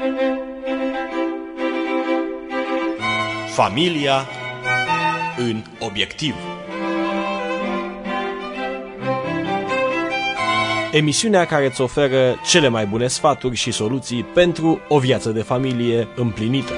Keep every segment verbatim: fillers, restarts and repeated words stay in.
Familia în obiectiv. Emisiunea care îți oferă cele mai bune sfaturi și soluții pentru o viață de familie împlinită.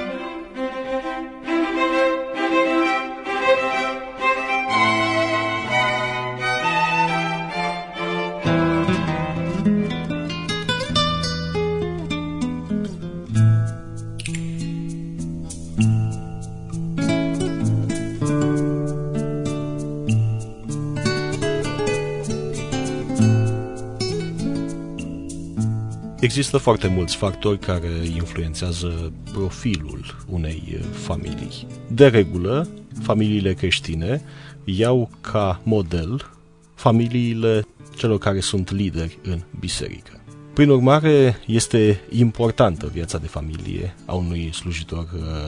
Există foarte mulți factori care influențează profilul unei familii. De regulă, familiile creștine iau ca model familiile celor care sunt lideri în biserică. Prin urmare, este importantă viața de familie a unui slujitor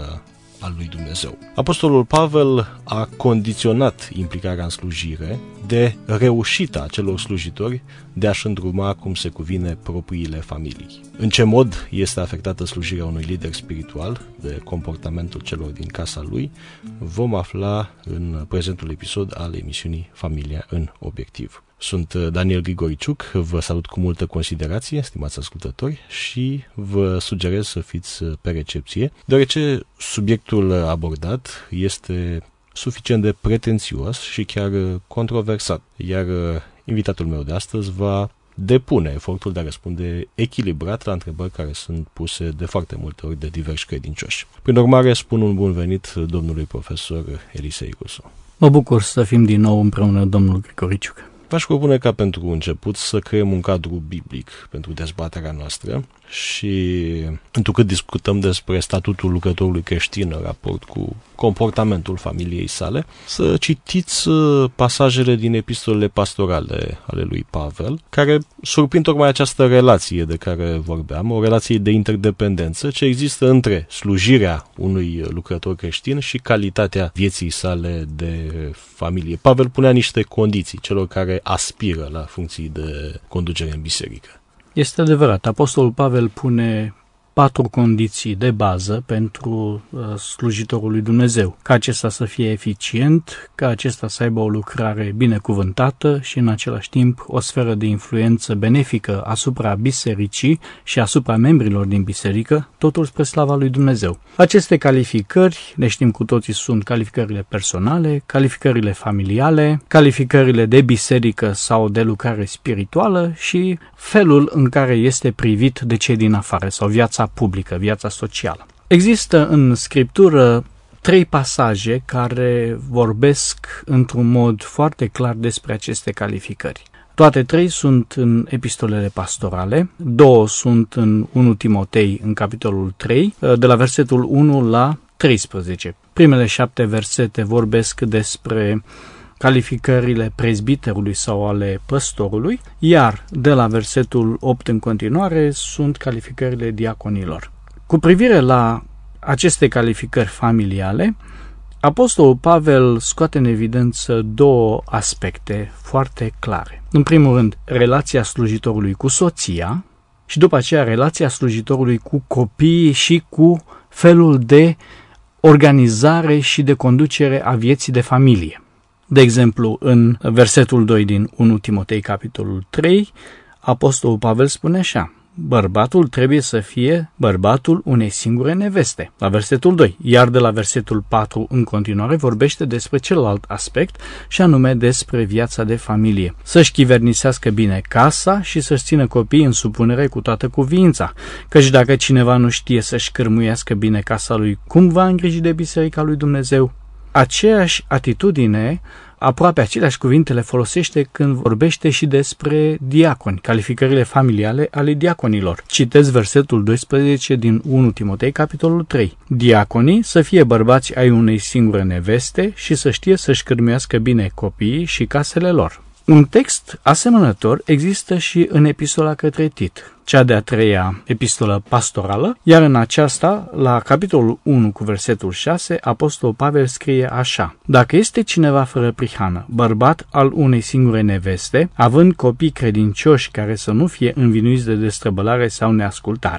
al lui Dumnezeu. Apostolul Pavel a condiționat implicarea în slujire de reușita celor slujitori de a-și îndruma cum se cuvine propriile familii. În ce mod este afectată slujirea unui lider spiritual de comportamentul celor din casa lui, vom afla în prezentul episod al emisiunii Familia în obiectiv. Sunt Daniel Grigoriciuc, vă salut cu multă considerație, stimați ascultători, și vă sugerez să fiți pe recepție, deoarece subiectul abordat este suficient de pretențios și chiar controversat, iar invitatul meu de astăzi va depune efortul de a răspunde echilibrat la întrebări care sunt puse de foarte multe ori de diversi credincioși. Prin urmare, spun un bun venit domnului profesor Elisei Rusu. Mă bucur să fim din nou împreună, domnul Grigoriciuc. V-aș propune ca pentru început să creăm un cadru biblic pentru dezbaterea noastră și, întrucât discutăm despre statutul lucrătorului creștin în raport cu comportamentul familiei sale, să citiți pasajele din epistolele pastorale ale lui Pavel, care surprind tocmai această relație de care vorbeam, o relație de interdependență ce există între slujirea unui lucrător creștin și calitatea vieții sale de familie. Pavel punea niște condiții celor care aspiră la funcții de conducere în biserică. Este adevărat, Apostolul Pavel pune patru condiții de bază pentru uh, slujitorul lui Dumnezeu. Ca acesta să fie eficient, ca acesta să aibă o lucrare binecuvântată și în același timp o sferă de influență benefică asupra bisericii și asupra membrilor din biserică, totul spre slava lui Dumnezeu. Aceste calificări, le știm cu toții, sunt calificările personale, calificările familiale, calificările de biserică sau de lucrare spirituală și felul în care este privit de cei din afară sau viața publică, viața socială. Există în Scriptură trei pasaje care vorbesc într-un mod foarte clar despre aceste calificări. Toate trei sunt în epistolele pastorale, două sunt în unu Timotei, în capitolul trei, de la versetul unu la treisprezece. Primele șapte versete vorbesc despre calificările prezbiterului sau ale păstorului, iar de la versetul opt în continuare sunt calificările diaconilor. Cu privire la aceste calificări familiale, Apostolul Pavel scoate în evidență două aspecte foarte clare. În primul rând, relația slujitorului cu soția și după aceea relația slujitorului cu copiii și cu felul de organizare și de conducere a vieții de familie. De exemplu, în versetul doi din unu Timotei, capitolul trei, Apostolul Pavel spune așa: bărbatul trebuie să fie bărbatul unei singure neveste. La versetul doi. Iar de la versetul patru în continuare vorbește despre celălalt aspect și anume despre viața de familie. Să-și chivernisească bine casa și să-și țină copiii în supunere cu toată cuviința. Căci dacă cineva nu știe să-și cârmuiască bine casa lui, cum va îngriji de biserica lui Dumnezeu? Aceeași atitudine, aproape aceleași cuvinte le folosește când vorbește și despre diaconi, calificările familiale ale diaconilor. Citez versetul doisprezece din unu Timotei, capitolul trei. Diaconii să fie bărbați ai unei singure neveste și să știe să-și cârmuiască bine copiii și casele lor. Un text asemănător există și în epistola către Tit, cea de-a treia epistolă pastorală, iar în aceasta, la capitolul unu cu versetul șase, Apostolul Pavel scrie așa: dacă este cineva fără prihană, bărbat al unei singure neveste, având copii credincioși care să nu fie învinuiți de destrăbălare sau neascultare.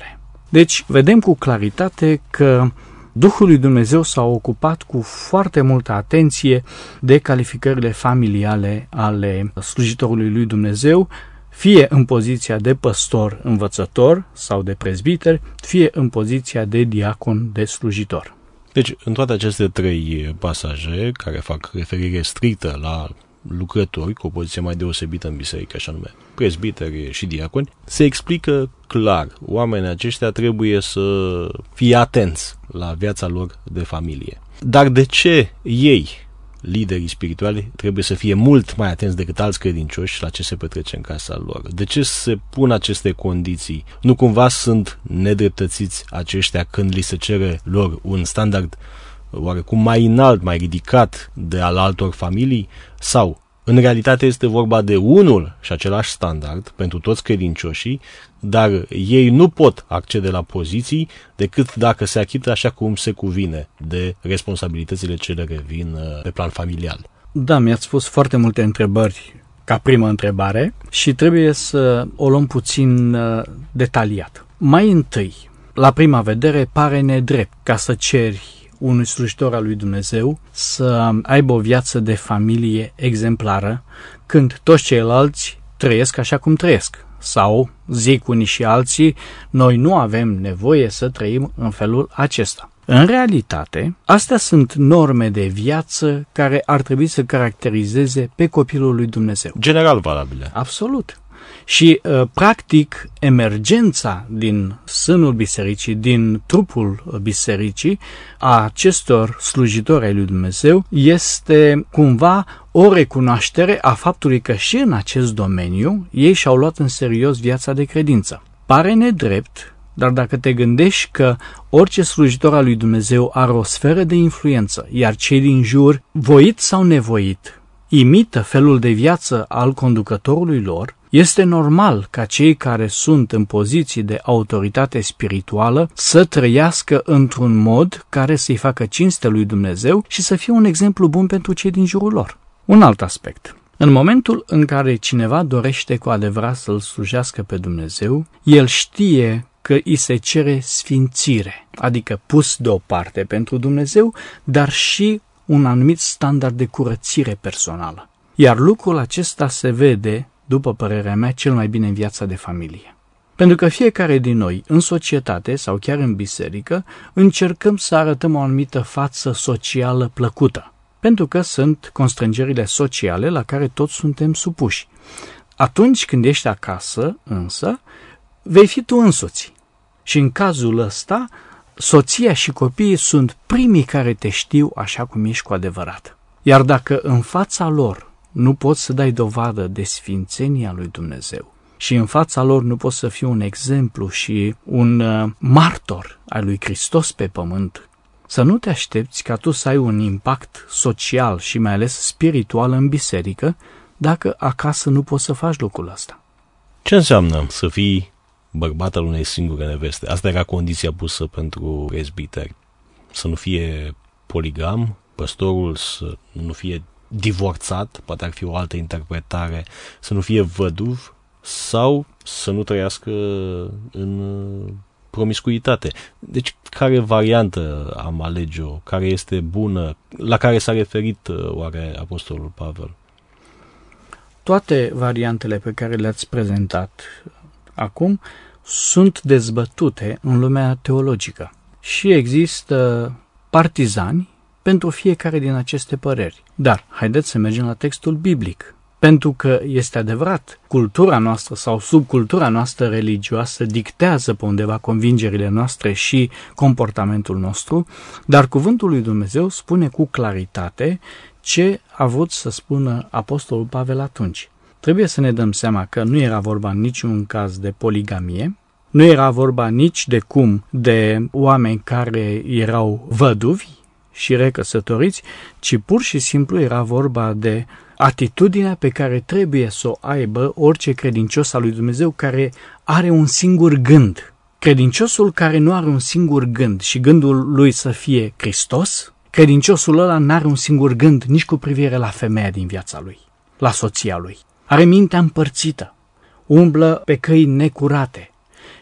Deci, vedem cu claritate că Duhul lui Dumnezeu s-a ocupat cu foarte multă atenție de calificările familiale ale slujitorului lui Dumnezeu, fie în poziția de păstor învățător sau de prezbiter, fie în poziția de diacon de slujitor. Deci, în toate aceste trei pasaje, care fac referire strictă la lucrători cu o poziție mai deosebită în biserică, așa nume, prezbiteri și diaconi, se explică clar, oamenii aceștia trebuie să fie atenți la viața lor de familie. Dar de ce ei, liderii spirituali, trebuie să fie mult mai atenți decât alți credincioși la ce se petrece în casa lor? De ce se pun aceste condiții? Nu cumva sunt nedreptățiți aceștia când li se cere lor un standard oarecum mai înalt, mai ridicat de al altor familii? Sau, în realitate, este vorba de unul și același standard pentru toți credincioșii, dar ei nu pot accede la poziții decât dacă se achită așa cum se cuvine de responsabilitățile ce le revin pe plan familial? Da, mi-ați spus foarte multe întrebări ca primă întrebare și trebuie să o luăm puțin detaliat. Mai întâi, la prima vedere, pare nedrept ca să ceri unui slujitor al lui Dumnezeu să aibă o viață de familie exemplară când toți ceilalți trăiesc așa cum trăiesc. Sau, zic unii și alții, noi nu avem nevoie să trăim în felul acesta. În realitate, astea sunt norme de viață care ar trebui să caracterizeze pe copilul lui Dumnezeu. General valabile. Absolut. Și, practic, emergența din sânul bisericii, din trupul bisericii, a acestor slujitori ai lui Dumnezeu, este cumva o recunoaștere a faptului că și în acest domeniu ei și-au luat în serios viața de credință. Pare nedrept, dar dacă te gândești că orice slujitor al lui Dumnezeu are o sferă de influență, iar cei din jur, voit sau nevoit, imită felul de viață al conducătorului lor, este normal ca cei care sunt în poziții de autoritate spirituală să trăiască într-un mod care să-i facă cinste lui Dumnezeu și să fie un exemplu bun pentru cei din jurul lor. Un alt aspect. În momentul în care cineva dorește cu adevărat să-L slujească pe Dumnezeu, el știe că îi se cere sfințire, adică pus deoparte pentru Dumnezeu, dar și un anumit standard de curățire personală. Iar lucrul acesta se vede, după părerea mea, cel mai bine în viața de familie. Pentru că fiecare din noi, în societate sau chiar în biserică, încercăm să arătăm o anumită față socială plăcută, pentru că sunt constrângerile sociale la care toți suntem supuși. Atunci când ești acasă, însă, vei fi tu însuți. Și în cazul ăsta, soția și copiii sunt primii care te știu așa cum ești cu adevărat. Iar dacă în fața lor nu poți să dai dovadă de sfințenia lui Dumnezeu și în fața lor nu poți să fii un exemplu și un uh, martor al lui Hristos pe pământ, să nu te aștepți ca tu să ai un impact social și mai ales spiritual în biserică dacă acasă nu poți să faci lucrul ăsta. Ce înseamnă să fii bărbat al unei singure neveste? Asta era condiția pusă pentru prezbiteri. Să nu fie poligam, păstorul să nu fie divorțat, poate ar fi o altă interpretare, să nu fie văduv sau să nu trăiască în promiscuitate. Deci, care variantă am alege-o? Care este bună? La care s-a referit oare Apostolul Pavel? Toate variantele pe care le-ați prezentat acum sunt dezbătute în lumea teologică și există partizani pentru fiecare din aceste păreri. Dar haideți să mergem la textul biblic. Pentru că este adevărat, cultura noastră sau subcultura noastră religioasă dictează pe undeva convingerile noastre și comportamentul nostru, dar cuvântul lui Dumnezeu spune cu claritate ce a vrut să spună Apostolul Pavel atunci. Trebuie să ne dăm seama că nu era vorba în niciun caz de poligamie, nu era vorba nici de cum de oameni care erau văduvi și recăsătoriți, ci pur și simplu era vorba de atitudinea pe care trebuie să o aibă orice credincios al lui Dumnezeu care are un singur gând. Credinciosul care nu are un singur gând și gândul lui să fie Hristos, credinciosul ăla n-are un singur gând nici cu privire la femeia din viața lui, la soția lui. Are mintea împărțită, umblă pe căi necurate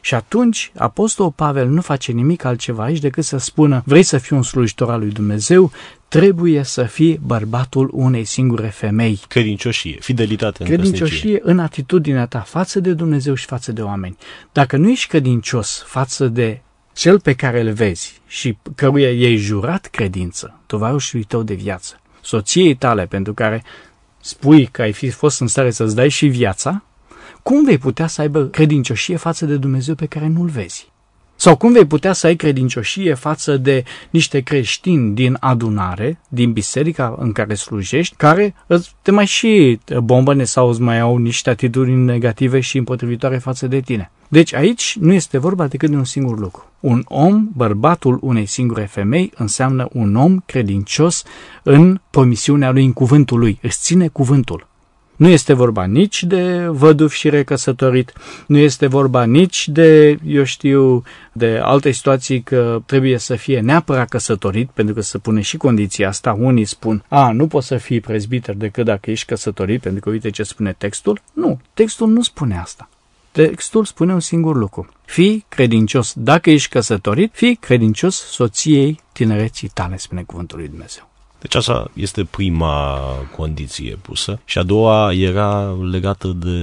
Și atunci Apostolul Pavel nu face nimic altceva aici decât să spună: vrei să fii un slujitor al lui Dumnezeu, trebuie să fii bărbatul unei singure femei. Credincioșie, fidelitate în Credincioșie căsnicie. în atitudinea ta față de Dumnezeu și față de oameni. Dacă nu ești credincios față de cel pe care îl vezi și căruia i-ai jurat credință, tovarășului tău de viață, soției tale pentru care spui că ai fi fost în stare să-ți dai și viața, cum vei putea să aibă credincioșie față de Dumnezeu pe care nu-l vezi? Sau cum vei putea să ai credincioșie față de niște creștini din adunare, din biserica în care slujești, care te mai și bombăne sau îți mai au niște atitudini negative și împotrivitoare față de tine? Deci aici nu este vorba decât de un singur lucru. Un om, bărbatul unei singure femei, înseamnă un om credincios în promisiunea lui, în cuvântul lui. Își ține cuvântul. Nu este vorba nici de văduv și recăsătorit, nu este vorba nici de, eu știu, de alte situații că trebuie să fie neapărat căsătorit, pentru că se pune și condiția asta. Unii spun: a, nu poți să fii prezbiter decât dacă ești căsătorit, pentru că uite ce spune textul. Nu, textul nu spune asta. Textul spune un singur lucru: fii credincios dacă ești căsătorit, fii credincios soției tinereții tale, spune cuvântul lui Dumnezeu. Deci asta este prima condiție pusă. Și a doua era legată de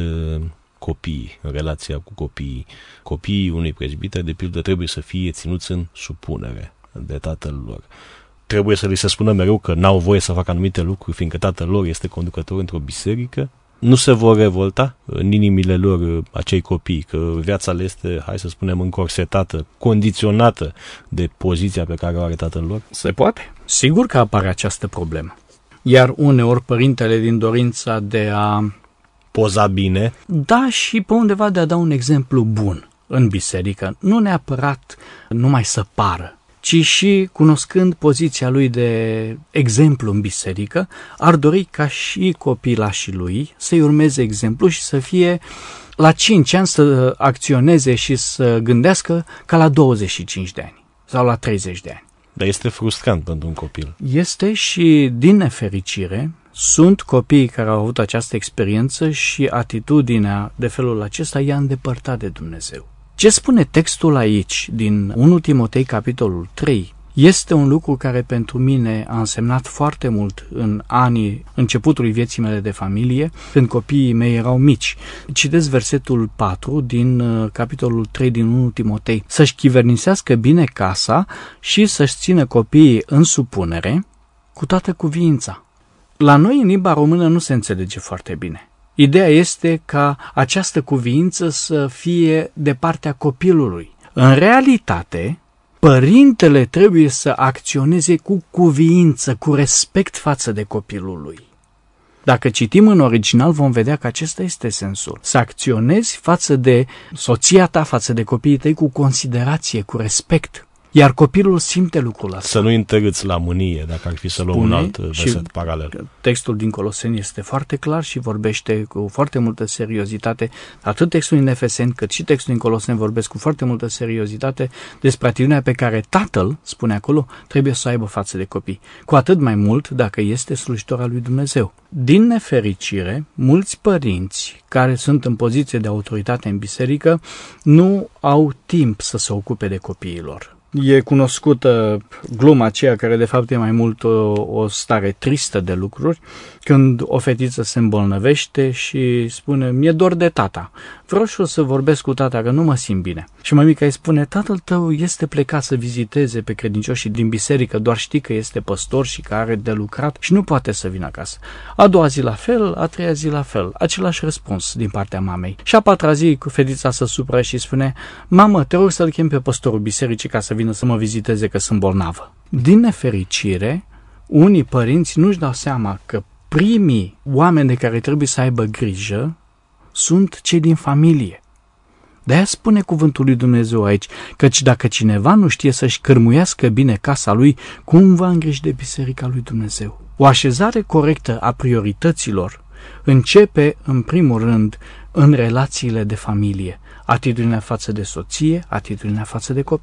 copii, relația cu copiii. Copiii unui prezbiter, de pildă, trebuie să fie ținuți în supunere de tatăl lor. Trebuie să li se spună mereu că n-au voie să facă anumite lucruri, fiindcă tatăl lor este conducător într-o biserică. Nu se vor revolta în inimile lor acei copii, că viața le este, hai să spunem, încorsetată, condiționată de poziția pe care o are tatăl lor? Se poate. Sigur că apare această problemă. Iar uneori părintele, din dorința de a poza bine, da, și pe undeva de a da un exemplu bun în biserică, nu neapărat numai să pară, ci și cunoscând poziția lui de exemplu în biserică, ar dori ca și copilașii lui să-i urmeze exemplu și să fie la cinci ani să acționeze și să gândească ca la douăzeci și cinci de ani sau la treizeci de ani. Dar este frustrant pentru un copil. Este și, din nefericire, sunt copii care au avut această experiență și atitudinea de felul acesta i-a îndepărtat de Dumnezeu. Ce spune textul aici, din întâi Timotei, capitolul trei, este un lucru care pentru mine a însemnat foarte mult în anii începutului vieții mele de familie, când copiii mei erau mici. Citesc versetul patru din uh, capitolul trei din întâi Timotei. Să-și chivernisească bine casa și să-și țină copiii în supunere cu toată cuviința. La noi, în limba română, nu se înțelege foarte bine. Ideea este ca această cuviință să fie de partea copilului. În realitate, părintele trebuie să acționeze cu cuviință, cu respect față de copilul lui. Dacă citim în original, vom vedea că acesta este sensul. Să acționezi față de soția ta, față de copiii tăi cu considerație, cu respect. Iar copilul simte lucrul ăsta. Să nu întărâți la mânie, dacă ar fi să luăm un alt verset paralel. Textul din Coloseni este foarte clar și vorbește cu foarte multă seriozitate. Atât textul din Efeseni, cât și textul din Coloseni vorbesc cu foarte multă seriozitate despre atitudinea pe care tatăl, spune acolo, trebuie să o aibă față de copii. Cu atât mai mult dacă este slujitor al lui Dumnezeu. Din nefericire, mulți părinți care sunt în poziție de autoritate în biserică nu au timp să se ocupe de copiii lor. E cunoscută gluma aceea, care de fapt e mai mult o, o stare tristă de lucruri, când o fetiță se îmbolnăvește și spune: mi-e dor de tata, vreau și eu să vorbesc cu tata, că nu mă simt bine. Și mămica îi spune: tatăl tău este plecat să viziteze pe credincioșii din biserică, doar știi că este păstor și că are de lucrat și nu poate să vină acasă. A doua zi la fel, a treia zi la fel, același răspuns din partea mamei. Și a patra zi cu fetița se supără și spune: mamă, te rog să-l chem pe păstorul bisericii ca să vină să mă viziteze, că sunt bolnavă. Din nefericire, unii părinți nu-și dau seama că primii oameni de care trebuie să aibă grijă sunt cei din familie. De-aia spune cuvântul lui Dumnezeu aici, căci dacă cineva nu știe să-și cârmuiască bine casa lui, cum va îngriji de biserica lui Dumnezeu? O așezare corectă a priorităților începe, în primul rând, în relațiile de familie, atitudinea față de soție, atitudinea față de copii.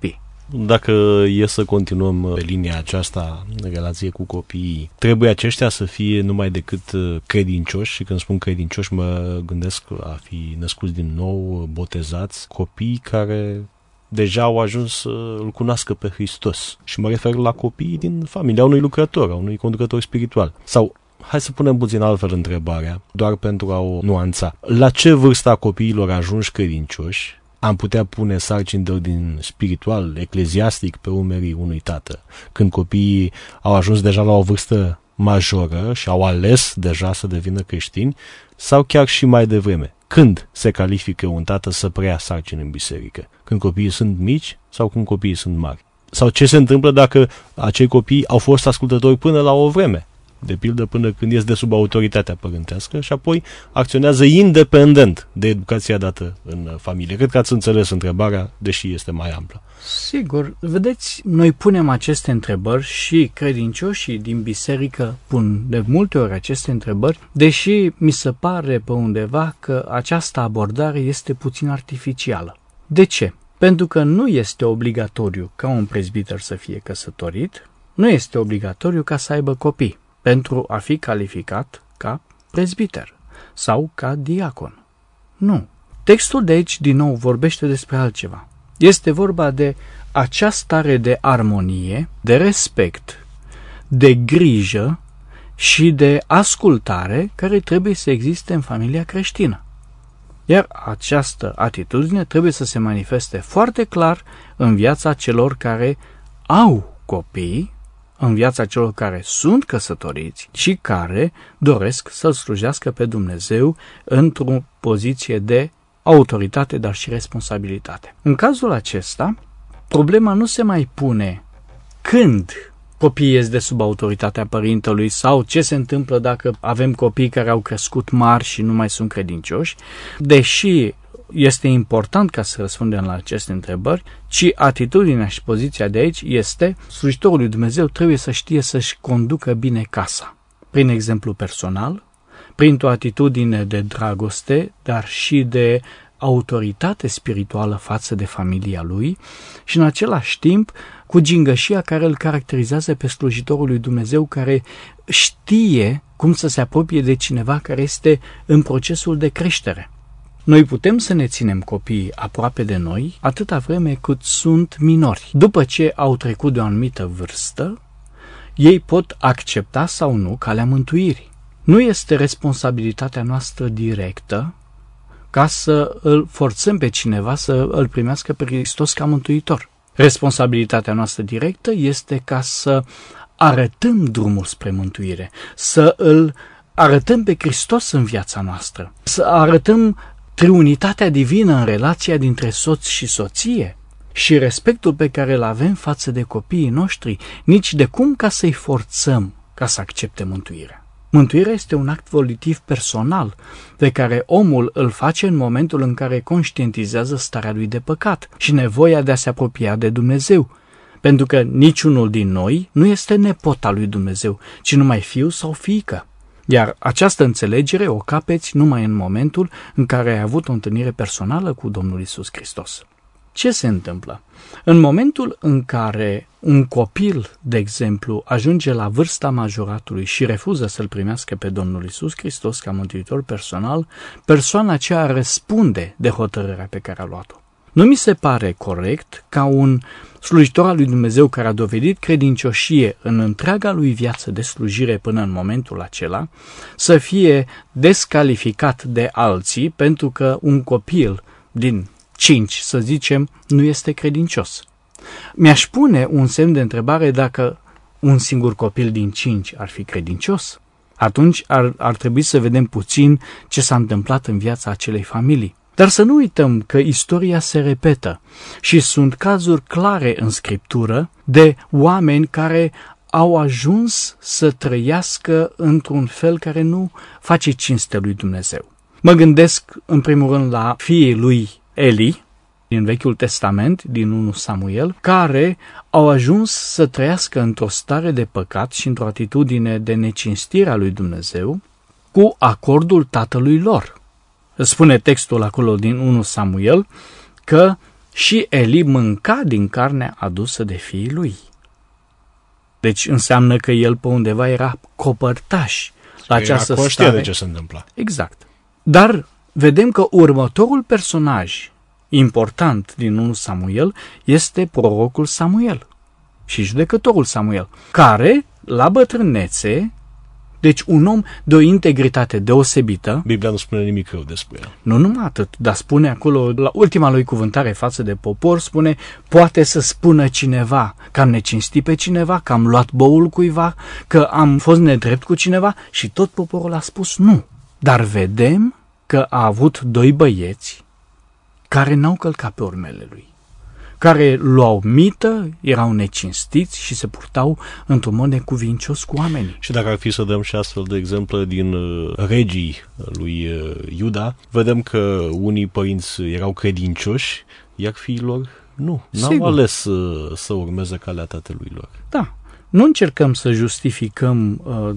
Dacă e să continuăm pe linia aceasta în relație cu copiii, trebuie aceștia să fie numai decât credincioși, și când spun credincioși mă gândesc a fi născuți din nou, botezați, copii care deja au ajuns să îl cunoască pe Hristos. Și mă refer la copiii din familia unui lucrător, a unui conducător spiritual. Sau, hai să punem puțin altfel întrebarea, doar pentru a o nuanța. La ce vârstă a copiilor ajunși credincioși am putea pune sarcini de ordin spiritual, ecleziastic pe umerii unui tată? Când copiii au ajuns deja la o vârstă majoră și au ales deja să devină creștini, sau chiar și mai devreme? Când se califică un tată să preia sarcini în biserică? Când copiii sunt mici sau când copiii sunt mari? Sau ce se întâmplă dacă acei copii au fost ascultători până la o vreme? De pildă până când ies de sub autoritatea părintească și apoi acționează independent de educația dată în familie. Cred că ați înțeles întrebarea, deși este mai amplă. Sigur, vedeți, noi punem aceste întrebări și credincioșii din biserică pun de multe ori aceste întrebări, deși mi se pare pe undeva că această abordare este puțin artificială. De ce? Pentru că nu este obligatoriu ca un prezbiter să fie căsătorit, nu este obligatoriu ca să aibă copii pentru a fi calificat ca prezbiter sau ca diacon. Nu. Textul de aici, din nou, vorbește despre altceva. Este vorba de acea stare de armonie, de respect, de grijă și de ascultare care trebuie să existe în familia creștină. Iar această atitudine trebuie să se manifeste foarte clar în viața celor care au copii, în viața celor care sunt căsătoriți și care doresc să-L slujească pe Dumnezeu într-o poziție de autoritate, dar și responsabilitate. În cazul acesta, problema nu se mai pune când copiii ies de sub autoritatea părintelui sau ce se întâmplă dacă avem copii care au crescut mari și nu mai sunt credincioși, deși este important ca să răspundem la aceste întrebări, ci atitudinea și poziția de aici este: slujitorul lui Dumnezeu trebuie să știe să-și conducă bine casa, prin exemplu personal, printr-o atitudine de dragoste, dar și de autoritate spirituală față de familia lui și în același timp cu gingășia care îl caracterizează pe slujitorul lui Dumnezeu, care știe cum să se apropie de cineva care este în procesul de creștere. Noi putem să ne ținem copiii aproape de noi atâta vreme cât sunt minori. După ce au trecut de o anumită vârstă, ei pot accepta sau nu calea mântuirii. Nu este responsabilitatea noastră directă ca să îl forțăm pe cineva să îl primească pe Hristos ca mântuitor. Responsabilitatea noastră directă este ca să arătăm drumul spre mântuire, să îl arătăm pe Hristos în viața noastră, să arătăm triunitatea divină în relația dintre soț și soție și respectul pe care îl avem față de copiii noștri, nici de cum ca să-i forțăm ca să accepte mântuirea. Mântuirea este un act volitiv personal pe care omul îl face în momentul în care conștientizează starea lui de păcat și nevoia de a se apropia de Dumnezeu, pentru că niciunul din noi nu este nepot al lui Dumnezeu, ci numai fiu sau fiică. Iar această înțelegere o capeți numai în momentul în care ai avut o întâlnire personală cu Domnul Iisus Hristos. Ce se întâmplă? În momentul în care un copil, de exemplu, ajunge la vârsta majoratului și refuză să-L primească pe Domnul Iisus Hristos ca mântuitor personal, persoana aceea răspunde de hotărârea pe care a luat-o. Nu mi se pare corect ca un slujitor al lui Dumnezeu care a dovedit credincioșie în întreaga lui viață de slujire până în momentul acela să fie descalificat de alții pentru că un copil din cinci, să zicem, nu este credincios. Mi-aș pune un semn de întrebare dacă un singur copil din cinci ar fi credincios. Atunci ar, ar trebui să vedem puțin ce s-a întâmplat în viața acelei familii. Dar să nu uităm că istoria se repetă și sunt cazuri clare în Scriptură de oameni care au ajuns să trăiască într-un fel care nu face cinste lui Dumnezeu. Mă gândesc în primul rând la fiii lui Eli, din Vechiul Testament, din întâi Samuel, care au ajuns să trăiască într-o stare de păcat și într-o atitudine de necinstire a lui Dumnezeu cu acordul tatălui lor. Spune textul acolo din întâi Samuel că și Eli mânca din carnea adusă de fiii lui. Deci înseamnă că el pe undeva era copărtaș la această era stare. De ce se întâmpla. Exact. Dar vedem că următorul personaj important din întâi Samuel este prorocul Samuel și judecătorul Samuel, care, la bătrânețe, deci un om de o integritate deosebită. Biblia nu spune nimic rău despre el. Nu numai atât, dar spune acolo, la ultima lui cuvântare față de popor, spune, poate să spună cineva că am necinstit pe cineva, că am luat boul cuiva, că am fost nedrept cu cineva și tot poporul a spus nu. Dar vedem că a avut doi băieți care n-au călcat pe urmele lui, care luau mită, erau necinstiți și se purtau într-un mod necuvincios cu oamenii. Și dacă ar fi să dăm și astfel de exemple din uh, regii lui uh, Iuda, vedem că unii părinți erau credincioși, iar fiilor nu. N-au Sigur. ales uh, să urmeze calea tatălui lor. Da. Nu încercăm să justificăm uh,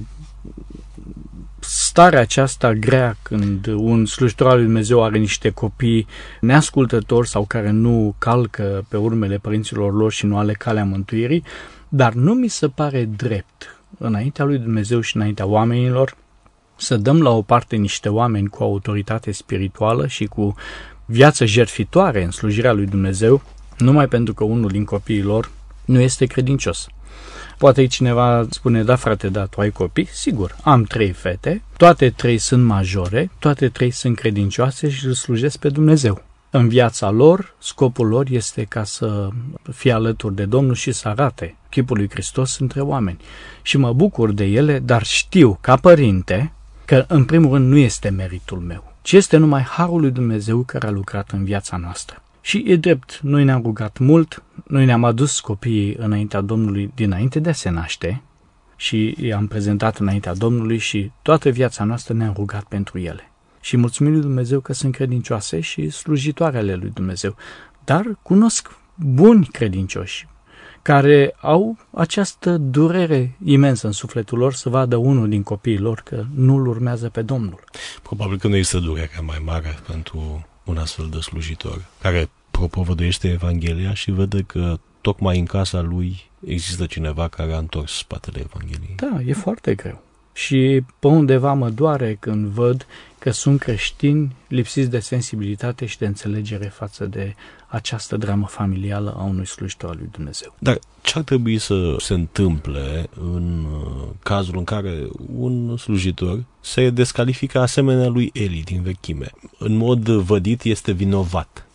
starea aceasta grea când un slujitor al lui Dumnezeu are niște copii neascultători sau care nu calcă pe urmele părinților lor și nu ale calea mântuirii, dar nu mi se pare drept înaintea lui Dumnezeu și înaintea oamenilor să dăm la o parte niște oameni cu autoritate spirituală și cu viață jertfitoare în slujirea lui Dumnezeu, numai pentru că unul din copiii lor nu este credincios. Poate cineva spune, da frate, da, tu ai copii? Sigur, am trei fete, toate trei sunt majore, toate trei sunt credincioase și îl slujesc pe Dumnezeu. În viața lor, scopul lor este ca să fie alături de Domnul și să arate chipul lui Hristos între oameni. Și mă bucur de ele, dar știu, ca părinte, că în primul rând nu este meritul meu, ci este numai harul lui Dumnezeu care a lucrat în viața noastră. Și e drept, noi ne-am rugat mult, noi ne-am adus copiii înaintea Domnului dinainte de a se naște și i-am prezentat înaintea Domnului și toată viața noastră ne-am rugat pentru ele. Și mulțumim lui Dumnezeu că sunt credincioase și slujitoare ale lui Dumnezeu, dar cunosc buni credincioși care au această durere imensă în sufletul lor să vadă unul din copiii lor că nu-L urmează pe Domnul. Probabil că nu este durerea mai mare pentru un astfel de slujitor care propovăduiește Evanghelia și vede că tocmai în casa lui există cineva care a întors spatele Evangheliei. Da, e foarte greu. Și pe undeva mă doare când văd că sunt creștini lipsiți de sensibilitate și de înțelegere față de această dramă familială a unui slujitor al lui Dumnezeu. Dar ce ar trebui să se întâmple în cazul în care un slujitor se descalifică asemenea lui Eli din vechime? În mod vădit este vinovat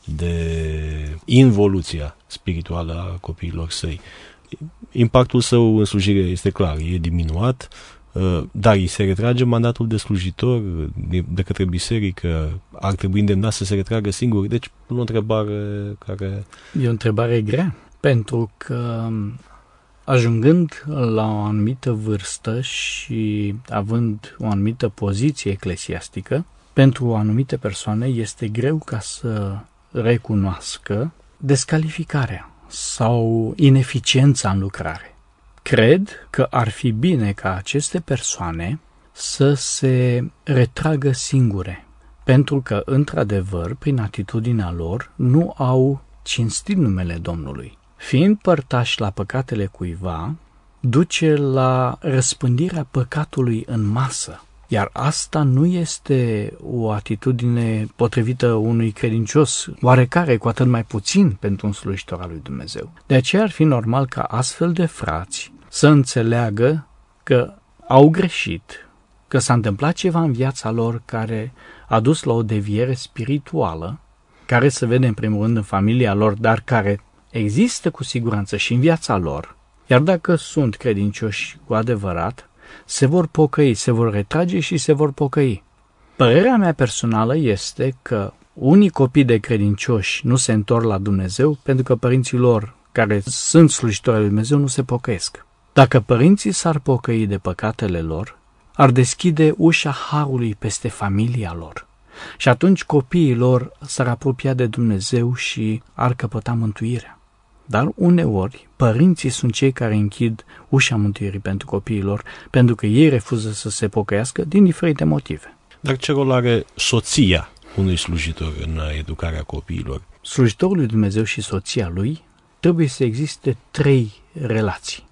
de involuția spirituală a copiilor săi. Impactul său în slujire este clar, e diminuat, dar îi se retrage mandatul de slujitor de către biserică, ar trebui îndemnat să se retragă singur. Deci, o întrebare care... E o întrebare grea, pentru că ajungând la o anumită vârstă și având o anumită poziție eclesiastică, pentru anumite persoane este greu ca să recunoască descalificarea sau ineficiența în lucrare. Cred că ar fi bine ca aceste persoane să se retragă singure, pentru că, într-adevăr, prin atitudinea lor, nu au cinstit numele Domnului. Fiind părtași la păcatele cuiva, duce la răspândirea păcatului în masă, iar asta nu este o atitudine potrivită unui credincios, oarecare, cu atât mai puțin pentru un slujitor al lui Dumnezeu. De aceea ar fi normal ca astfel de frați să înțeleagă că au greșit, că s-a întâmplat ceva în viața lor care a dus la o deviere spirituală, care se vede în primul rând în familia lor, dar care există cu siguranță și în viața lor, iar dacă sunt credincioși cu adevărat, se vor pocăi, se vor retrage și se vor pocăi. Părerea mea personală este că unii copii de credincioși nu se întorc la Dumnezeu pentru că părinții lor, care sunt slujitori al lui Dumnezeu, nu se pocăiesc. Dacă părinții s-ar pocăi de păcatele lor, ar deschide ușa harului peste familia lor. Și atunci copiii lor s-ar apropia de Dumnezeu și ar căpăta mântuirea. Dar uneori, părinții sunt cei care închid ușa mântuirii pentru copiii lor, pentru că ei refuză să se pocăiască din diferite motive. Dar ce rol are soția unui slujitor în educarea copiilor? slujitorul lui Dumnezeu și soția lui trebuie să existe trei relații.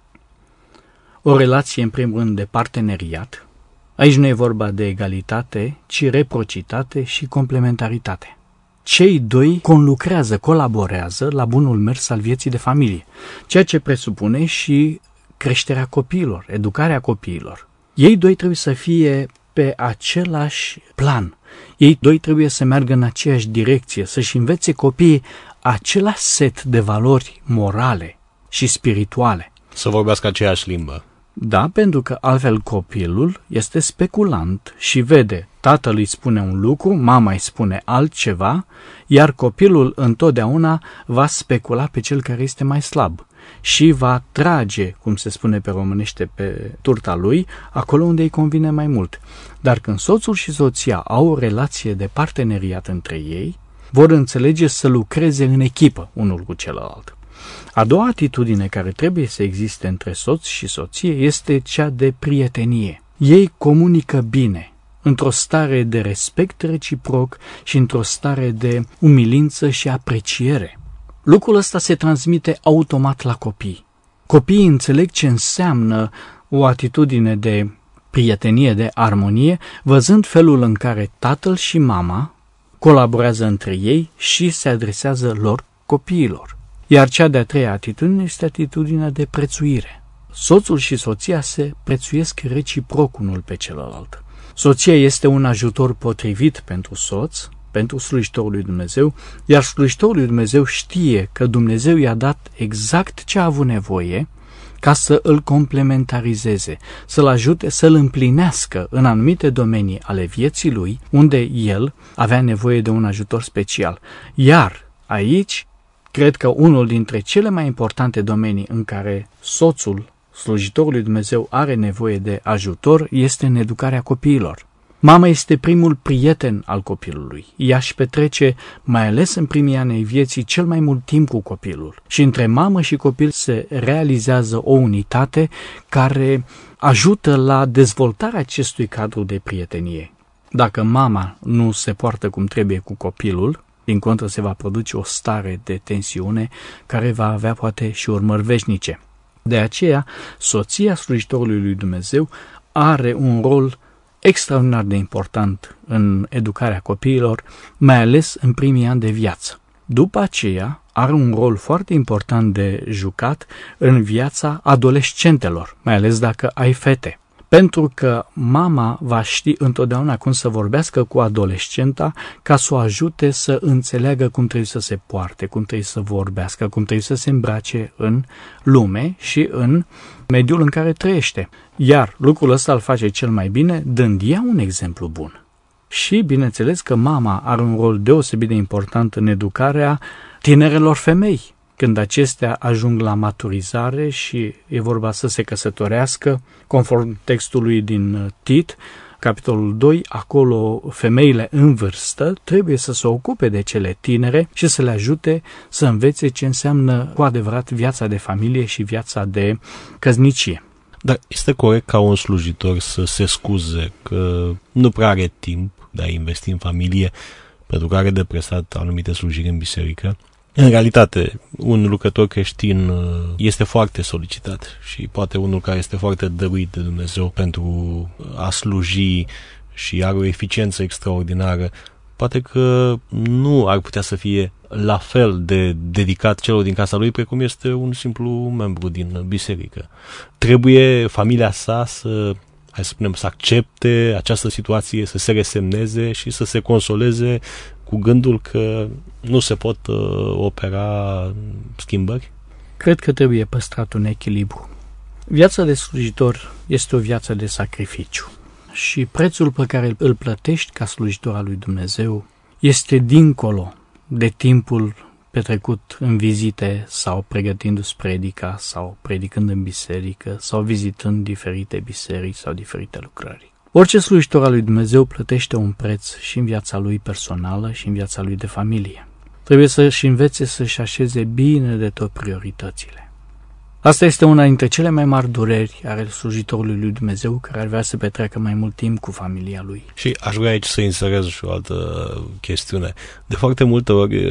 O relație, în primul rând, de parteneriat. Aici nu e vorba de egalitate, ci reciprocitate și complementaritate. Cei doi conlucrează, colaborează la bunul mers al vieții de familie, ceea ce presupune și creșterea copiilor, educarea copiilor. Ei doi trebuie să fie pe același plan. Ei doi trebuie să meargă în aceeași direcție, să-și învețe copiii același set de valori morale și spirituale. Să vorbească aceeași limbă. Da, pentru că altfel copilul este speculant și vede, tatăl îi spune un lucru, mama îi spune altceva, iar copilul întotdeauna va specula pe cel care este mai slab și va trage, cum se spune pe românește, pe turta lui, acolo unde îi convine mai mult. Dar când soțul și soția au o relație de parteneriat între ei, vor înțelege să lucreze în echipă unul cu celălalt. A doua atitudine care trebuie să existe între soț și soție este cea de prietenie. Ei comunică bine, într-o stare de respect reciproc și într-o stare de umilință și apreciere. Lucrul ăsta se transmite automat la copii. Copiii înțeleg ce înseamnă o atitudine de prietenie, de armonie, văzând felul în care tatăl și mama colaborează între ei și se adresează lor copiilor. Iar cea de-a treia atitudine este atitudinea de prețuire. Soțul și soția se prețuiesc reciproc unul pe celălalt. Soția este un ajutor potrivit pentru soț, pentru slujitorul lui Dumnezeu, iar slujitorul lui Dumnezeu știe că Dumnezeu i-a dat exact ce a avut nevoie ca să îl complementarizeze, să-l ajute să-l împlinească în anumite domenii ale vieții lui, unde el avea nevoie de un ajutor special. Iar aici, cred că unul dintre cele mai importante domenii în care soțul, slujitorul lui Dumnezeu, are nevoie de ajutor este în educarea copiilor. Mama este primul prieten al copilului. Ea își petrece, mai ales în primii ani ai vieții, cel mai mult timp cu copilul. Și între mamă și copil se realizează o unitate care ajută la dezvoltarea acestui cadru de prietenie. Dacă mama nu se poartă cum trebuie cu copilul, din contră se va produce o stare de tensiune care va avea poate și urmări veșnice. De aceea, soția slujitorului lui Dumnezeu are un rol extraordinar de important în educarea copiilor, mai ales în primii ani de viață. După aceea, are un rol foarte important de jucat în viața adolescentelor, mai ales dacă ai fete. Pentru că mama va ști întotdeauna cum să vorbească cu adolescenta ca să o ajute să înțeleagă cum trebuie să se poarte, cum trebuie să vorbească, cum trebuie să se îmbrace în lume și în mediul în care trăiește. Iar lucrul ăsta îl face cel mai bine dând ea un exemplu bun. Și bineînțeles că mama are un rol deosebit de important în educarea tinerelor femei, când acestea ajung la maturizare și e vorba să se căsătorească, conform textului din Tit, capitolul doi, acolo femeile în vârstă trebuie să se ocupe de cele tinere și să le ajute să învețe ce înseamnă cu adevărat viața de familie și viața de căsnicie. Dar este corect ca un slujitor să se scuze că nu prea are timp de a investi în familie pentru că are de prestat anumite slujiri în biserică? În realitate, un lucrător creștin este foarte solicitat și poate unul care este foarte dăruit de Dumnezeu pentru a sluji și are o eficiență extraordinară, poate că nu ar putea să fie la fel de dedicat celor din casa lui precum este un simplu membru din biserică. Trebuie familia sa să, hai să spunem, să accepte această situație, să se resemneze și să se consoleze cu gândul că nu se pot uh, opera schimbări? Cred că trebuie păstrat un echilibru. Viața de slujitor este o viață de sacrificiu și prețul pe care îl plătești ca slujitor al lui Dumnezeu este dincolo de timpul petrecut în vizite sau pregătindu-ți predica sau predicând în biserică sau vizitând diferite biserici sau diferite lucrări. Orice slujitor al lui Dumnezeu plătește un preț și în viața lui personală și în viața lui de familie. Trebuie să-și învețe să-și așeze bine de tot prioritățile. Asta este una dintre cele mai mari dureri ale slujitorului lui Dumnezeu, care ar vrea să petreacă mai mult timp cu familia lui. Și aș vrea aici să inserez și o altă chestiune. De foarte multe ori,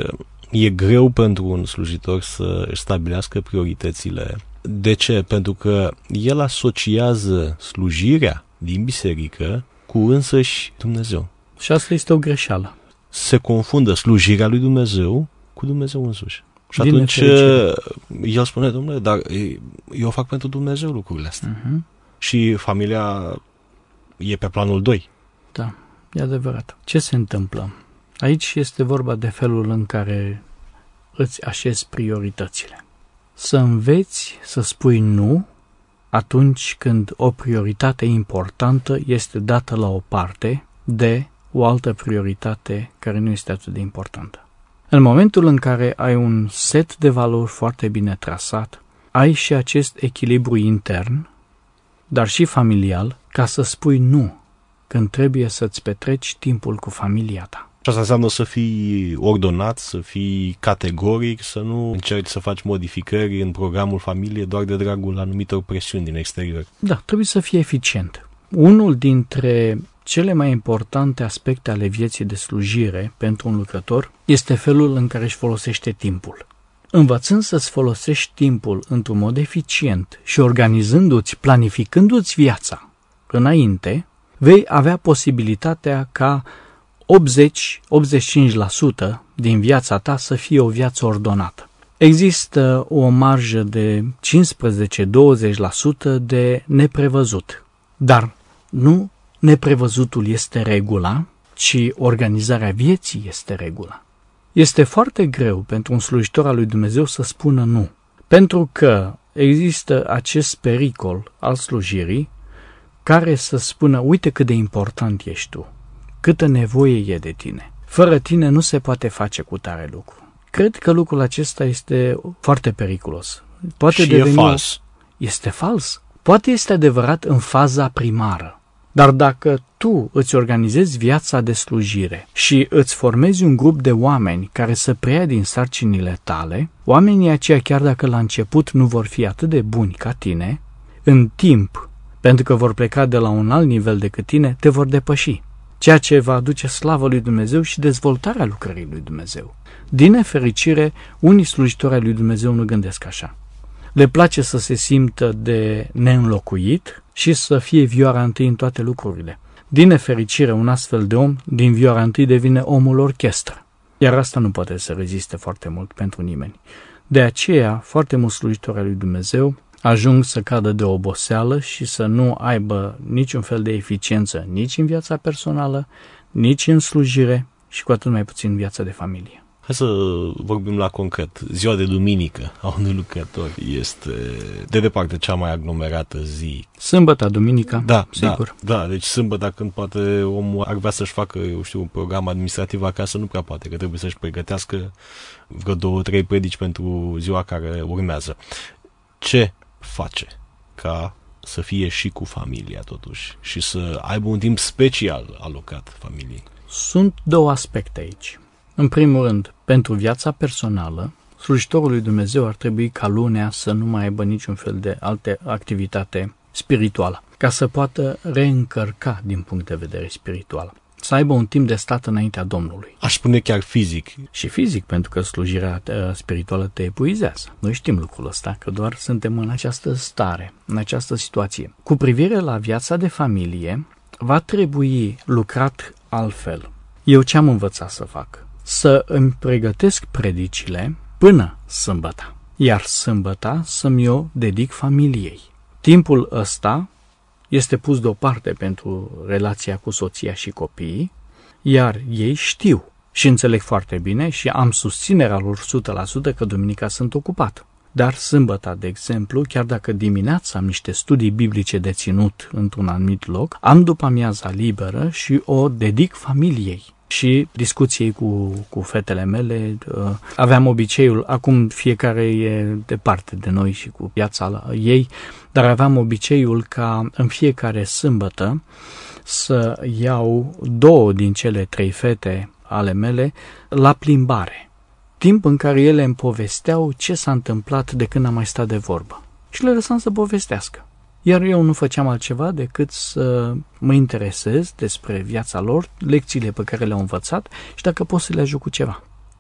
e greu pentru un slujitor să își stabilească prioritățile. De ce? Pentru că el asociază slujirea din biserică cu însăși Dumnezeu. Și asta este o greșeală. Se confundă slujirea lui Dumnezeu cu Dumnezeu însuși. Și Din atunci nefericire. el spune, domnule, dar eu fac pentru Dumnezeu lucrurile astea. Uh-huh. Și familia e pe planul doi. Da, e adevărat. Ce se întâmplă? Aici este vorba de felul în care îți așezi prioritățile. Să înveți să spui nu atunci când o prioritate importantă este dată la o parte de o altă prioritate care nu este atât de importantă. În momentul în care ai un set de valori foarte bine trasat, ai și acest echilibru intern, dar și familial, ca să spui nu când trebuie să-ți petreci timpul cu familia ta. Și asta înseamnă să fii ordonat, să fii categoric, să nu încerci să faci modificări în programul familiei doar de dragul anumitor presiuni din exterior. Da, trebuie să fii eficient. Unul dintre cele mai importante aspecte ale vieții de slujire pentru un lucrător este felul în care își folosește timpul. Învățând să-ți folosești timpul într-un mod eficient și organizându-ți, planificându-ți viața înainte, vei avea posibilitatea ca optzeci la optzeci și cinci la sută din viața ta să fie o viață ordonată. Există o marjă de cincisprezece la douăzeci la sută de neprevăzut, dar nu neprevăzutul este regula, ci organizarea vieții este regula. Este foarte greu pentru un slujitor al lui Dumnezeu să spună nu, pentru că există acest pericol al slujirii care să spună, uite cât de important ești tu, câtă nevoie e de tine. Fără tine nu se poate face cu tare lucru. Cred că lucrul acesta este foarte periculos. Poate și deveni... e fals. Este fals. Poate este adevărat în faza primară. Dar dacă tu îți organizezi viața de slujire și îți formezi un grup de oameni care să preia din sarcinile tale, oamenii aceia, chiar dacă la început nu vor fi atât de buni ca tine, în timp, pentru că vor pleca de la un alt nivel decât tine, te vor depăși, ceea ce va aduce slavă lui Dumnezeu și dezvoltarea lucrării lui Dumnezeu. Din nefericire, unii slujitori ai lui Dumnezeu nu gândesc așa. Le place să se simtă de neînlocuit și să fie vioara întâi în toate lucrurile. Din nefericire, un astfel de om, din vioara întâi, devine omul orchestră. Iar asta nu poate să reziste foarte mult pentru nimeni. De aceea, foarte mulți slujitori ai lui Dumnezeu ajung să cadă de oboseală și să nu aibă niciun fel de eficiență nici în viața personală, nici în slujire și cu atât mai puțin în viața de familie. Hai să vorbim la concret. Ziua de duminică a unui lucrător este de departe cea mai aglomerată zi. Sâmbăta, duminica, da, sigur. Da, da, deci sâmbăta când poate omul ar vrea să-și facă, eu știu, un program administrativ acasă, nu prea poate, că trebuie să-și pregătească vreo două, trei predici pentru ziua care urmează. Ce face ca să fie și cu familia totuși și să aibă un timp special alocat familiei? Sunt două aspecte aici. În primul rând, pentru viața personală, slujitorul lui Dumnezeu ar trebui ca lunea să nu mai aibă niciun fel de alte activitate spirituală, ca să poată reîncărca din punct de vedere spiritual. Să aibă un timp de stat înaintea Domnului. Aș spune chiar fizic. Și fizic, pentru că slujirea spirituală te epuizează. Noi știm lucrul ăsta, că doar suntem în această stare, în această situație. Cu privire la viața de familie, va trebui lucrat altfel. Eu ce am învățat să fac? Să îmi pregătesc predicile până sâmbăta, iar sâmbăta să-mi o dedic familiei. Timpul ăsta este pus deoparte pentru relația cu soția și copiii, iar ei știu și înțeleg foarte bine și am susținerea lor o sută la sută că duminica sunt ocupat. Dar sâmbăta, de exemplu, chiar dacă dimineața am niște studii biblice de ținut într-un anumit loc, am după amiaza liberă și o dedic familiei. Și discuției cu, cu fetele mele, uh, aveam obiceiul, acum fiecare e departe de noi și cu viața ei, dar aveam obiceiul ca în fiecare sâmbătă să iau două din cele trei fete ale mele la plimbare, timp în care ele îmi povesteau ce s-a întâmplat de când am mai stat de vorbă. Și le lăsam să povestească. Iar eu nu făceam altceva decât să mă interesez despre viața lor, lecțiile pe care le-au învățat și dacă pot să le ajut cu ceva.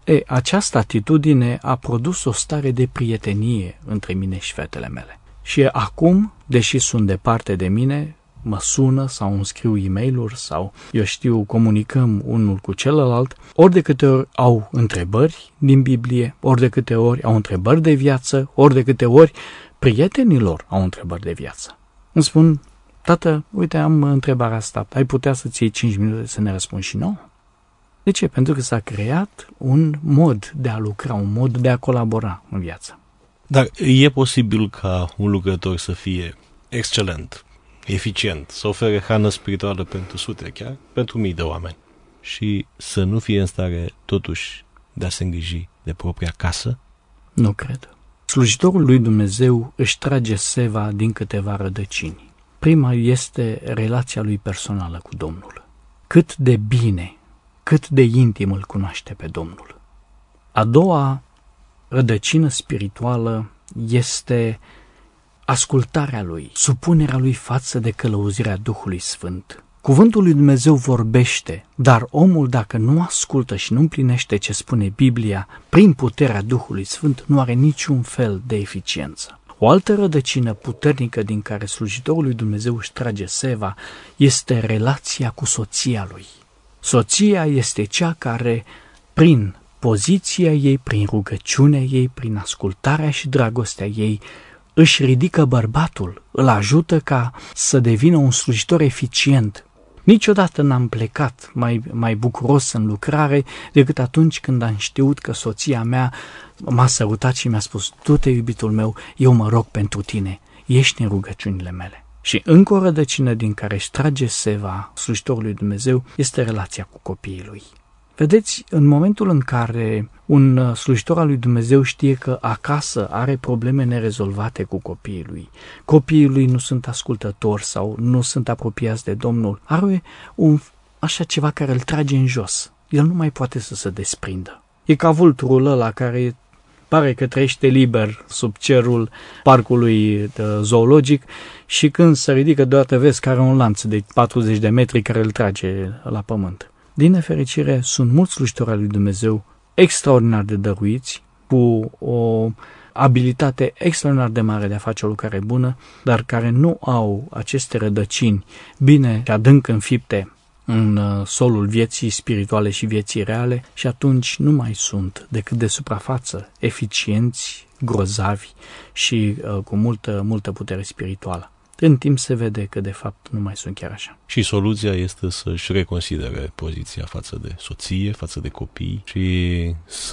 E, această atitudine a produs o stare de prietenie între mine și fetele mele. Și acum, deși sunt departe de mine, mă sună sau îmi scriu e-mail-uri sau, eu știu, comunicăm unul cu celălalt, ori de câte ori au întrebări din Biblie, ori de câte ori au întrebări de viață, ori de câte ori prietenilor au întrebări de viață. Îmi spun, tată, uite, am întrebarea asta, ai putea să-ți iei cinci minute să ne răspunzi și nouă? De ce? Pentru că s-a creat un mod de a lucra, un mod de a colabora în viață. Dar e posibil ca un lucrător să fie excelent, eficient, să ofere hrană spirituală pentru sute, chiar pentru mii de oameni, și să nu fie în stare, totuși, de a se îngriji de propria casă? Nu cred. Slujitorul lui Dumnezeu își trage seva din câteva rădăcini. Prima este relația lui personală cu Domnul. Cât de bine, cât de intim îl cunoaște pe Domnul. A doua rădăcină spirituală este ascultarea lui, supunerea lui față de călăuzirea Duhului Sfânt. Cuvântul lui Dumnezeu vorbește, dar omul, dacă nu ascultă și nu împlinește ce spune Biblia, prin puterea Duhului Sfânt, nu are niciun fel de eficiență. O altă rădăcină puternică din care slujitorul lui Dumnezeu își trage seva este relația cu soția lui. Soția este cea care, prin poziția ei, prin rugăciunea ei, prin ascultarea și dragostea ei, își ridică bărbatul, îl ajută ca să devină un slujitor eficient. Niciodată n-am plecat mai, mai bucuros în lucrare decât atunci când am știut că soția mea m-a sărutat și mi-a spus: du-te, iubitul meu, eu mă rog pentru tine, ești în rugăciunile mele. Și încă o rădăcină din care își trage seva slujitorului Dumnezeu este relația cu copiii lui. Vedeți, în momentul în care un slujitor al lui Dumnezeu știe că acasă are probleme nerezolvate cu copiii lui, copiii lui nu sunt ascultători sau nu sunt apropiați de Domnul, are un, așa ceva care îl trage în jos. El nu mai poate să se desprindă. E ca vulturul ăla care pare că trăiește liber sub cerul parcului zoologic și când se ridică deodată vezi că are un lanț de patruzeci de metri care îl trage la pământ. Din nefericire, sunt mulți slujitori al lui Dumnezeu extraordinar de dăruiți, cu o abilitate extraordinar de mare de a face o lucrare bună, dar care nu au aceste rădăcini bine și adânc înfipte în solul vieții spirituale și vieții reale și atunci nu mai sunt decât de suprafață, eficienți, grozavi și uh, cu multă, multă putere spirituală. În timp se vede că de fapt nu mai sunt chiar așa. Și soluția este să-și reconsidere poziția față de soție, față de copii și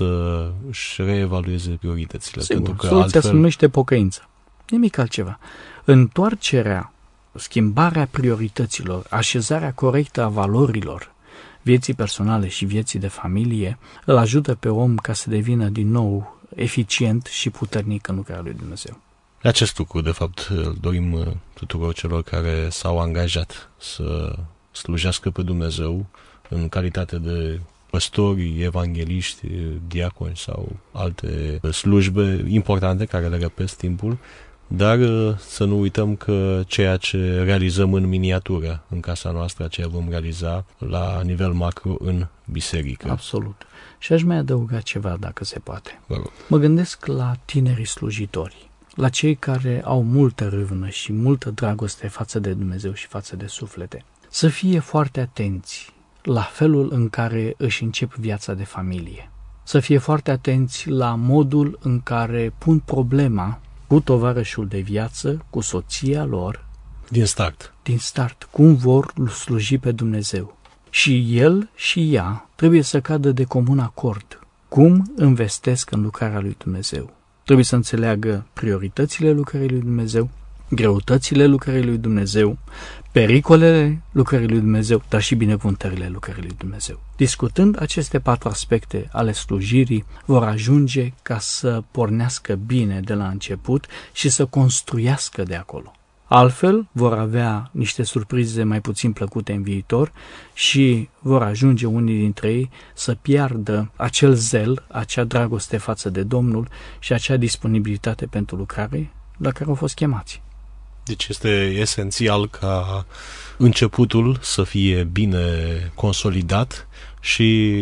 să-și reevalueze prioritățile. Sigur, pentru că soluția altfel... se numește pocăință. Nimic altceva. Întoarcerea, schimbarea priorităților, așezarea corectă a valorilor vieții personale și vieții de familie îl ajută pe om ca să devină din nou eficient și puternic în lucrarea lui Dumnezeu. Acest lucru, de fapt, îl dorim tuturor celor care s-au angajat să slujească pe Dumnezeu în calitate de păstori, evangeliști, diaconi sau alte slujbe importante care le răpesc timpul, dar să nu uităm că ceea ce realizăm în miniatură în casa noastră, aceea vom realiza la nivel macro în biserică. Absolut. Și aș mai adăuga ceva, dacă se poate. Vă rog. Mă gândesc la tinerii slujitori, la cei care au multă râvnă și multă dragoste față de Dumnezeu și față de suflete. Să fie foarte atenți la felul în care își încep viața de familie. Să fie foarte atenți la modul în care pun problema cu tovarășul de viață, cu soția lor. Din start. Din start. Cum vor sluji pe Dumnezeu. Și el și ea trebuie să cadă de comun acord. Cum investesc în lucrarea lui Dumnezeu. Trebuie să înțeleagă prioritățile lucrării lui Dumnezeu, greutățile lucrării lui Dumnezeu, pericolele lucrării lui Dumnezeu, dar și binecuvântările lucrării lui Dumnezeu. Discutând aceste patru aspecte ale slujirii, vor ajunge ca să pornească bine de la început și să construiască de acolo. Altfel, vor avea niște surprize mai puțin plăcute în viitor și vor ajunge unii dintre ei să piardă acel zel, acea dragoste față de Domnul și acea disponibilitate pentru lucrare la care au fost chemați. Deci este esențial ca începutul să fie bine consolidat și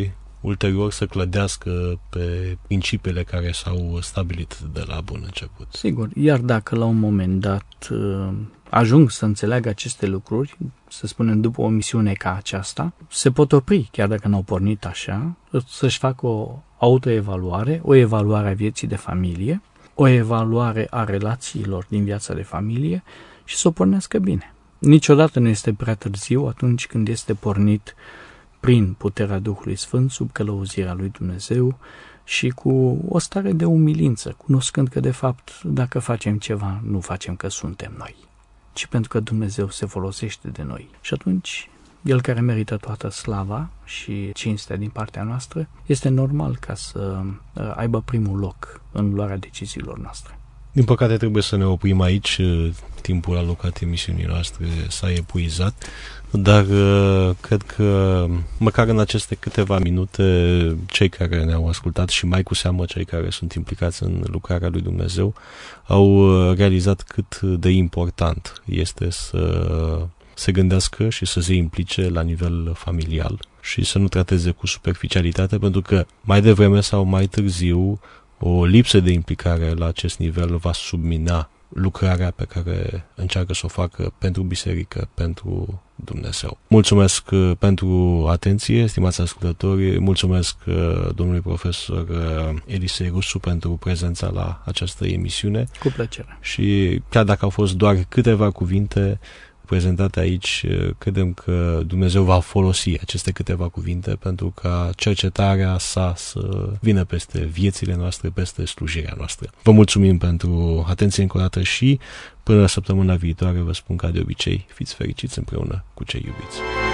ulterior să clădească pe principiile care s-au stabilit de la bun început. Sigur, iar dacă la un moment dat ajung să înțeleagă aceste lucruri, să spunem după o misiune ca aceasta, se pot opri, chiar dacă n-au pornit așa, să-și facă o autoevaluare, o evaluare a vieții de familie, o evaluare a relațiilor din viața de familie și să o pornească bine. Niciodată nu este prea târziu atunci când este pornit prin puterea Duhului Sfânt, sub călăuzirea lui Dumnezeu și cu o stare de umilință, cunoscând că de fapt dacă facem ceva, nu facem că suntem noi, ci pentru că Dumnezeu se folosește de noi. Și atunci, El care merită toată slava și cinstea din partea noastră, este normal ca să aibă primul loc în luarea deciziilor noastre. Din păcate trebuie să ne oprim aici, timpul alocat emisiunii noastre s-a epuizat, dar cred că măcar în aceste câteva minute cei care ne-au ascultat și mai cu seamă cei care sunt implicați în lucrarea lui Dumnezeu au realizat cât de important este să se gândească și să se implice la nivel familial și să nu trateze cu superficialitate, pentru că mai devreme sau mai târziu o lipsă de implicare la acest nivel va submina lucrarea pe care încearcă să o facă pentru biserică, pentru Dumnezeu. Mulțumesc pentru atenție, stimați ascultători, mulțumesc domnului profesor Elisei Rusu pentru prezența la această emisiune. Cu plăcere. Și chiar dacă au fost doar câteva cuvinte prezentate aici, credem că Dumnezeu va folosi aceste câteva cuvinte pentru ca cercetarea sa să vină peste viețile noastre, peste slujirea noastră. Vă mulțumim pentru atenție încă o dată și până săptămâna viitoare vă spun ca de obicei, fiți fericiți împreună cu cei iubiți.